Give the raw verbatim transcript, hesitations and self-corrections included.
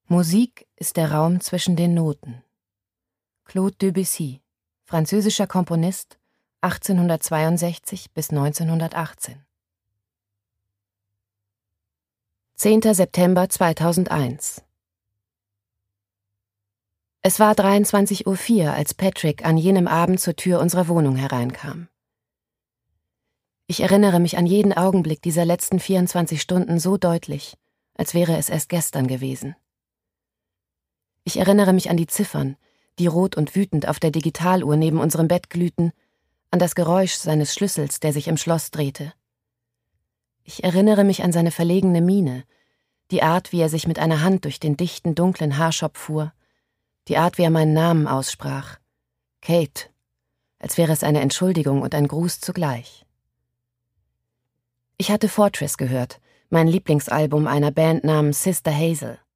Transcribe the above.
Musik ist der Raum zwischen den Noten. Claude Debussy, französischer Komponist, achtzehnhundertzweiundsechzig bis neunzehnhundertachtzehn. zehnter September zweitausendeins. Es war dreiundzwanzig Uhr vier, als Patrick an jenem Abend zur Tür unserer Wohnung hereinkam. Ich erinnere mich an jeden Augenblick dieser letzten vierundzwanzig Stunden so deutlich, als wäre es erst gestern gewesen. Ich erinnere mich an die Ziffern, die rot und wütend auf der Digitaluhr neben unserem Bett glühten, an das Geräusch seines Schlüssels, der sich im Schloss drehte. Ich erinnere mich an seine verlegene Miene, die Art, wie er sich mit einer Hand durch den dichten, dunklen Haarschopf fuhr, die Art, wie er meinen Namen aussprach. Kate, als wäre es eine Entschuldigung und ein Gruß zugleich. Ich hatte Fortress gehört, mein Lieblingsalbum einer Band namens Sister Hazel.